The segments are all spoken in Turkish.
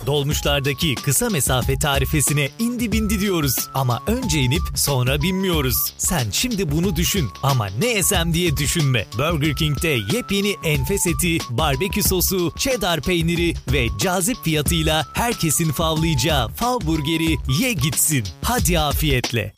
Dolmuşlardaki kısa mesafe tarifesine indi bindi diyoruz. Ama önce inip sonra binmiyoruz. Sen şimdi bunu düşün ama ne yesem diye düşünme. Burger King'de yepyeni enfes eti, barbekü sosu, cheddar peyniri ve cazip fiyatıyla herkesin favlayacağı Fav Burger'i ye gitsin. Hadi afiyetle.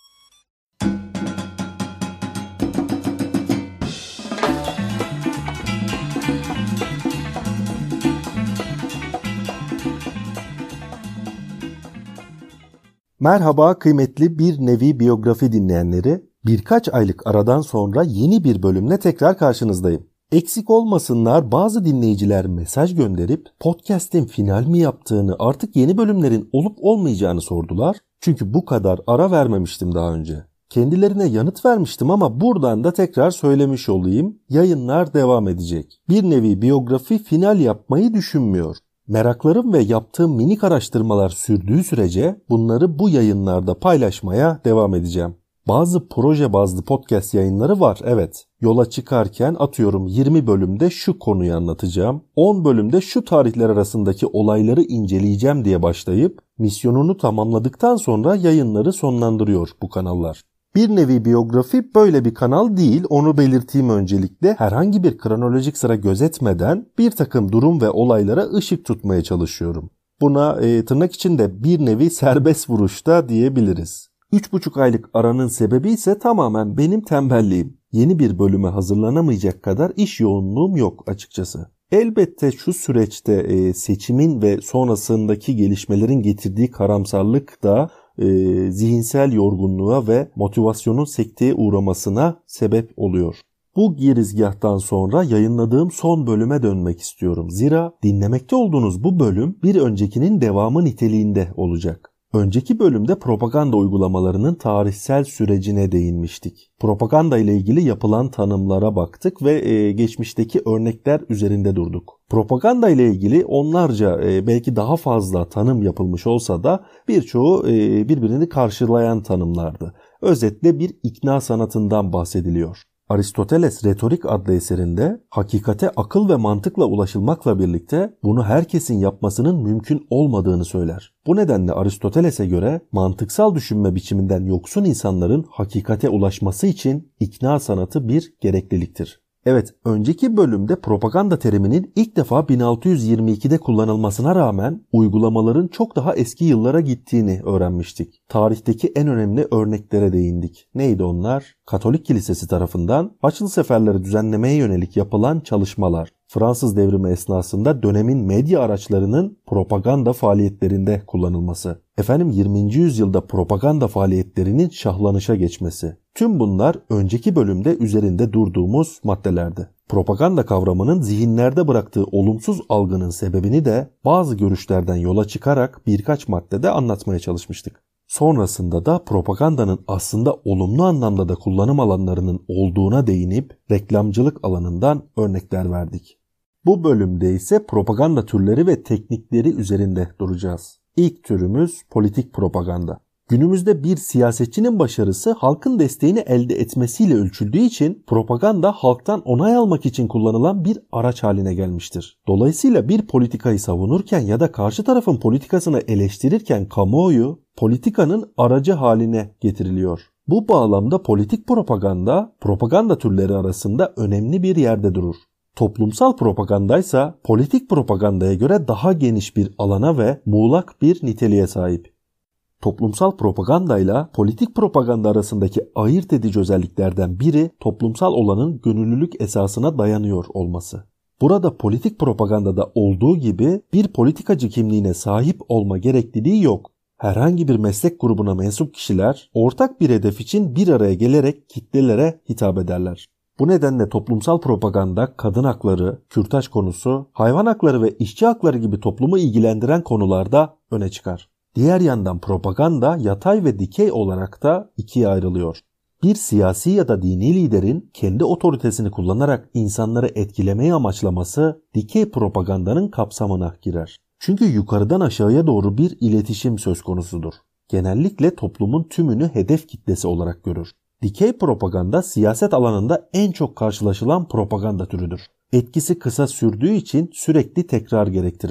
Merhaba kıymetli Bir Nevi Biyografi dinleyenleri. Birkaç aylık aradan sonra yeni bir bölümle tekrar karşınızdayım. Eksik olmasınlar, bazı dinleyiciler mesaj gönderip podcast'in final mi yaptığını, artık yeni bölümlerin olup olmayacağını sordular. Çünkü bu kadar ara vermemiştim daha önce. Kendilerine yanıt vermiştim ama buradan da tekrar söylemiş olayım. Yayınlar devam edecek. Bir Nevi Biyografi final yapmayı düşünmüyor. Meraklarım ve yaptığım minik araştırmalar sürdüğü sürece bunları bu yayınlarda paylaşmaya devam edeceğim. Bazı proje bazlı podcast yayınları var, evet. Yola çıkarken atıyorum 20 bölümde şu konuyu anlatacağım, 10 bölümde şu tarihler arasındaki olayları inceleyeceğim diye başlayıp misyonunu tamamladıktan sonra yayınları sonlandırıyor bu kanallar. Bir Nevi Biyografi böyle bir kanal değil, onu belirteyim öncelikle. Herhangi bir kronolojik sıra gözetmeden bir takım durum ve olaylara ışık tutmaya çalışıyorum. Buna tırnak içinde bir nevi serbest vuruşta diyebiliriz. 3,5 aylık aranın sebebi ise tamamen benim tembelliğim. Yeni bir bölüme hazırlanamayacak kadar iş yoğunluğum yok açıkçası. Elbette şu süreçte seçimin ve sonrasındaki gelişmelerin getirdiği karamsarlık da zihinsel yorgunluğa ve motivasyonun sekteye uğramasına sebep oluyor. Bu girizgahtan sonra yayınladığım son bölüme dönmek istiyorum. Zira dinlemekte olduğunuz bu bölüm bir öncekinin devamı niteliğinde olacak. Önceki bölümde propaganda uygulamalarının tarihsel sürecine değinmiştik. Propaganda ile ilgili yapılan tanımlara baktık ve geçmişteki örnekler üzerinde durduk. Propaganda ile ilgili onlarca belki daha fazla tanım yapılmış olsa da birçoğu birbirini karşılayan tanımlardı. Özetle bir ikna sanatından bahsediliyor. Aristoteles Retorik adlı eserinde hakikate akıl ve mantıkla ulaşılmakla birlikte bunu herkesin yapmasının mümkün olmadığını söyler. Bu nedenle Aristoteles'e göre mantıksal düşünme biçiminden yoksun insanların hakikate ulaşması için ikna sanatı bir gerekliliktir. Evet, önceki bölümde propaganda teriminin ilk defa 1622'de kullanılmasına rağmen uygulamaların çok daha eski yıllara gittiğini öğrenmiştik. Tarihteki en önemli örneklere değindik. Neydi onlar? Katolik Kilisesi tarafından Haçlı seferleri düzenlemeye yönelik yapılan çalışmalar. Fransız devrimi esnasında dönemin medya araçlarının propaganda faaliyetlerinde kullanılması. 20. yüzyılda propaganda faaliyetlerinin şahlanışa geçmesi. Tüm bunlar önceki bölümde üzerinde durduğumuz maddelerdi. Propaganda kavramının zihinlerde bıraktığı olumsuz algının sebebini de bazı görüşlerden yola çıkarak birkaç maddede anlatmaya çalışmıştık. Sonrasında da propagandanın aslında olumlu anlamda da kullanım alanlarının olduğuna değinip reklamcılık alanından örnekler verdik. Bu bölümde ise propaganda türleri ve teknikleri üzerinde duracağız. İlk türümüz politik propaganda. Günümüzde bir siyasetçinin başarısı halkın desteğini elde etmesiyle ölçüldüğü için propaganda halktan onay almak için kullanılan bir araç haline gelmiştir. Dolayısıyla bir politikayı savunurken ya da karşı tarafın politikasını eleştirirken kamuoyu politikanın aracı haline getiriliyor. Bu bağlamda politik propaganda türleri arasında önemli bir yerde durur. Toplumsal propagandaysa politik propagandaya göre daha geniş bir alana ve muğlak bir niteliğe sahip. Toplumsal propagandayla politik propaganda arasındaki ayırt edici özelliklerden biri toplumsal olanın gönüllülük esasına dayanıyor olması. Burada politik propagandada olduğu gibi bir politikacı kimliğine sahip olma gerekliliği yok. Herhangi bir meslek grubuna mensup kişiler ortak bir hedef için bir araya gelerek kitlelere hitap ederler. Bu nedenle toplumsal propaganda kadın hakları, kürtaj konusu, hayvan hakları ve işçi hakları gibi toplumu ilgilendiren konularda öne çıkar. Diğer yandan propaganda yatay ve dikey olarak da ikiye ayrılıyor. Bir siyasi ya da dini liderin kendi otoritesini kullanarak insanları etkilemeyi amaçlaması dikey propagandanın kapsamına girer. Çünkü yukarıdan aşağıya doğru bir iletişim söz konusudur. Genellikle toplumun tümünü hedef kitlesi olarak görür. Dikey propaganda siyaset alanında en çok karşılaşılan propaganda türüdür. Etkisi kısa sürdüğü için sürekli tekrar gerektirir.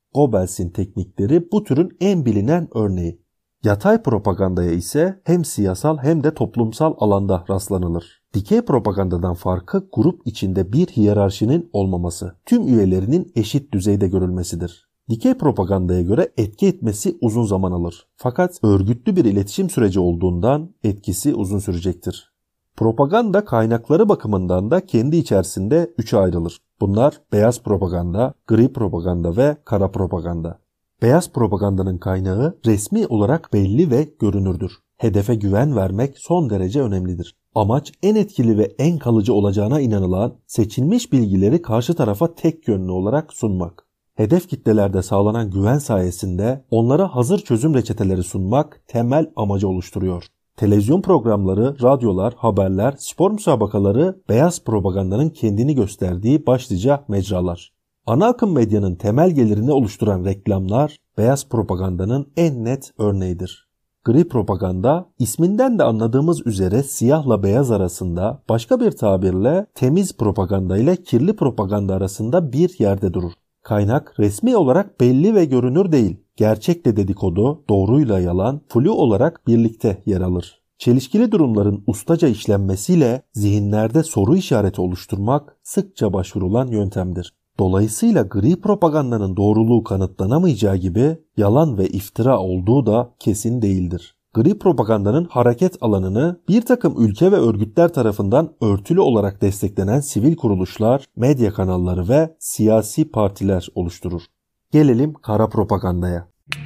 Goebbels'in teknikleri bu türün en bilinen örneği. Yatay propagandaya ise hem siyasal hem de toplumsal alanda rastlanılır. Dikey propagandadan farkı grup içinde bir hiyerarşinin olmaması, tüm üyelerinin eşit düzeyde görülmesidir. Dikey propagandaya göre etki etmesi uzun zaman alır. Fakat örgütlü bir iletişim süreci olduğundan etkisi uzun sürecektir. Propaganda kaynakları bakımından da kendi içerisinde üçe ayrılır. Bunlar beyaz propaganda, gri propaganda ve kara propaganda. Beyaz propagandanın kaynağı resmi olarak belli ve görünürdür. Hedefe güven vermek son derece önemlidir. Amaç en etkili ve en kalıcı olacağına inanılan seçilmiş bilgileri karşı tarafa tek yönlü olarak sunmak. Hedef kitlelerde sağlanan güven sayesinde onlara hazır çözüm reçeteleri sunmak temel amacı oluşturuyor. Televizyon programları, radyolar, haberler, spor müsabakaları beyaz propagandanın kendini gösterdiği başlıca mecralar. Ana akım medyanın temel gelirini oluşturan reklamlar beyaz propagandanın en net örneğidir. Gri propaganda, isminden de anladığımız üzere siyahla beyaz arasında, başka bir tabirle temiz propaganda ile kirli propaganda arasında bir yerde durur. Kaynak resmi olarak belli ve görünür değil. Gerçekle dedikodu, doğruyla yalan, flu olarak birlikte yer alır. Çelişkili durumların ustaca işlenmesiyle zihinlerde soru işareti oluşturmak sıkça başvurulan yöntemdir. Dolayısıyla gri propagandanın doğruluğu kanıtlanamayacağı gibi yalan ve iftira olduğu da kesin değildir. Gri propagandanın hareket alanını bir takım ülke ve örgütler tarafından örtülü olarak desteklenen sivil kuruluşlar, medya kanalları ve siyasi partiler oluşturur. Gelelim kara propagandaya.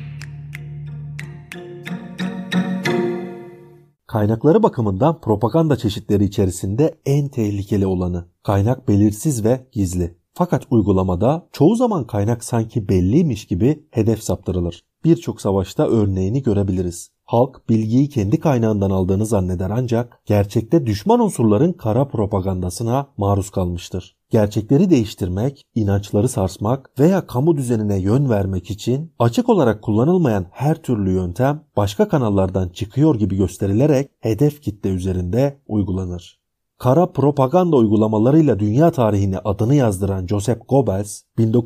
Kaynakları bakımından propaganda çeşitleri içerisinde en tehlikeli olanı. Kaynak belirsiz ve gizli. Fakat uygulamada çoğu zaman kaynak sanki belliymiş gibi hedef saptırılır. Birçok savaşta örneğini görebiliriz. Halk bilgiyi kendi kaynağından aldığını zanneder ancak gerçekte düşman unsurların kara propagandasına maruz kalmıştır. Gerçekleri değiştirmek, inançları sarsmak veya kamu düzenine yön vermek için açık olarak kullanılmayan her türlü yöntem başka kanallardan çıkıyor gibi gösterilerek hedef kitle üzerinde uygulanır. Kara propaganda uygulamalarıyla dünya tarihine adını yazdıran Joseph Goebbels,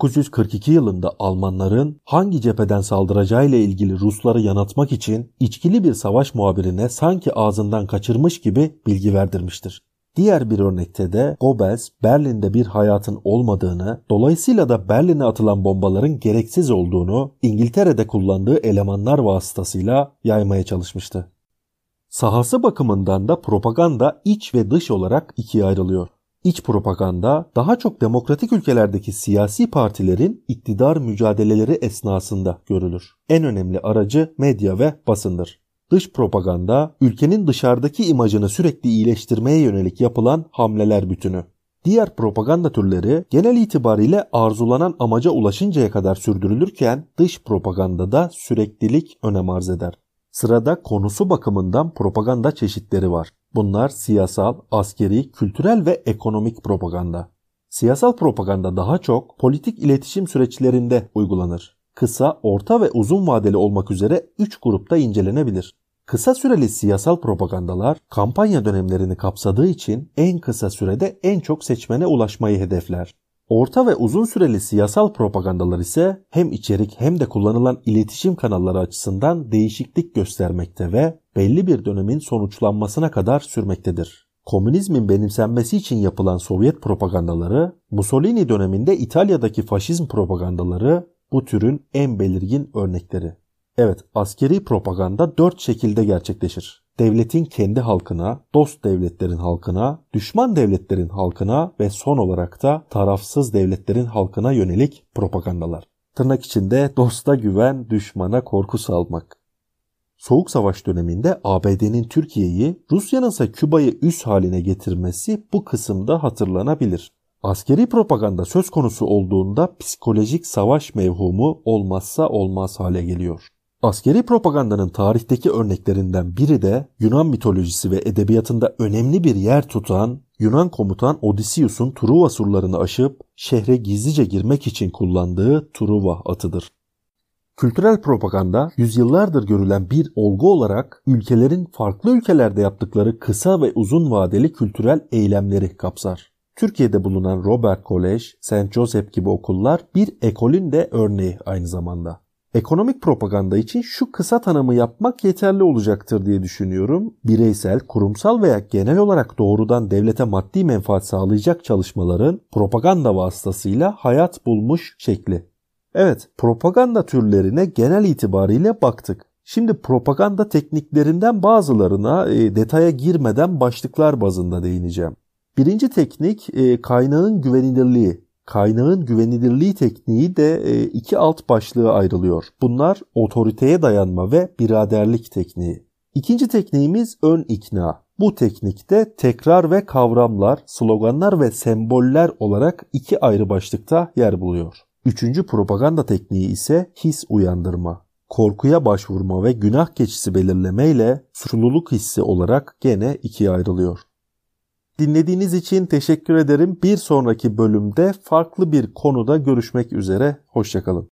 1942 yılında Almanların hangi cepheden saldıracağıyla ilgili Rusları yanıltmak için içkili bir savaş muhabirine sanki ağzından kaçırmış gibi bilgi verdirmiştir. Diğer bir örnekte de Goebbels, Berlin'de bir hayatın olmadığını, dolayısıyla da Berlin'e atılan bombaların gereksiz olduğunu İngiltere'de kullandığı elemanlar vasıtasıyla yaymaya çalışmıştı. Sahası bakımından da propaganda iç ve dış olarak ikiye ayrılıyor. İç propaganda daha çok demokratik ülkelerdeki siyasi partilerin iktidar mücadeleleri esnasında görülür. En önemli aracı medya ve basındır. Dış propaganda, ülkenin dışarıdaki imajını sürekli iyileştirmeye yönelik yapılan hamleler bütünü. Diğer propaganda türleri genel itibariyle arzulanan amaca ulaşıncaya kadar sürdürülürken dış propagandada süreklilik önem arz eder. Sırada konusu bakımından propaganda çeşitleri var. Bunlar siyasal, askeri, kültürel ve ekonomik propaganda. Siyasal propaganda daha çok politik iletişim süreçlerinde uygulanır. Kısa, orta ve uzun vadeli olmak üzere 3 grupta incelenebilir. Kısa süreli siyasal propagandalar kampanya dönemlerini kapsadığı için en kısa sürede en çok seçmene ulaşmayı hedefler. Orta ve uzun süreli siyasal propagandalar ise hem içerik hem de kullanılan iletişim kanalları açısından değişiklik göstermekte ve belli bir dönemin sonuçlanmasına kadar sürmektedir. Komünizmin benimsenmesi için yapılan Sovyet propagandaları, Mussolini döneminde İtalya'daki faşizm propagandaları bu türün en belirgin örnekleri. Evet, askeri propaganda 4 şekilde gerçekleşir. Devletin kendi halkına, dost devletlerin halkına, düşman devletlerin halkına ve son olarak da tarafsız devletlerin halkına yönelik propagandalar. Tırnak içinde dosta güven, düşmana korku salmak. Soğuk Savaş döneminde ABD'nin Türkiye'yi, Rusya'nın ise Küba'yı üs haline getirmesi bu kısımda hatırlanabilir. Askeri propaganda söz konusu olduğunda psikolojik savaş mevhumu olmazsa olmaz hale geliyor. Askeri propagandanın tarihteki örneklerinden biri de Yunan mitolojisi ve edebiyatında önemli bir yer tutan Yunan komutan Odysseus'un Truva surlarını aşıp şehre gizlice girmek için kullandığı Truva atıdır. Kültürel propaganda yüzyıllardır görülen bir olgu olarak ülkelerin farklı ülkelerde yaptıkları kısa ve uzun vadeli kültürel eylemleri kapsar. Türkiye'de bulunan Robert Kolej, St. Joseph gibi okullar bir ekolün de örneği aynı zamanda. Ekonomik propaganda için şu kısa tanımı yapmak yeterli olacaktır diye düşünüyorum. Bireysel, kurumsal veya genel olarak doğrudan devlete maddi menfaat sağlayacak çalışmaların propaganda vasıtasıyla hayat bulmuş şekli. Evet, propaganda türlerine genel itibariyle baktık. Şimdi propaganda tekniklerinden bazılarına detaya girmeden başlıklar bazında değineceğim. Birinci teknik kaynağın güvenilirliği. Kaynağın güvenilirliği tekniği de iki alt başlığa ayrılıyor. Bunlar otoriteye dayanma ve biraderlik tekniği. İkinci tekniğimiz ön ikna. Bu teknikte tekrar ve kavramlar, sloganlar ve semboller olarak iki ayrı başlıkta yer buluyor. Üçüncü propaganda tekniği ise his uyandırma. Korkuya başvurma ve günah keçisi belirleme ile suçluluk hissi olarak gene ikiye ayrılıyor. Dinlediğiniz için teşekkür ederim. Bir sonraki bölümde farklı bir konuda görüşmek üzere. Hoşça kalın.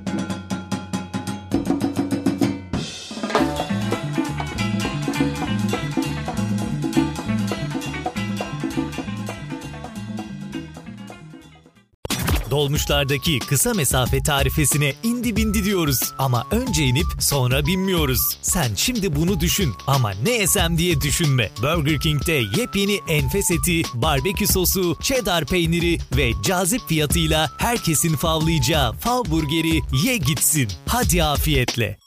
Dolmuşlardaki kısa mesafe tarifesine indi bindi diyoruz. Ama önce inip sonra binmiyoruz. Sen şimdi bunu düşün ama ne yesem diye düşünme. Burger King'de yepyeni enfes eti, barbekü sosu, cheddar peyniri ve cazip fiyatıyla herkesin favlayacağı fav burgeri ye gitsin. Hadi afiyetle.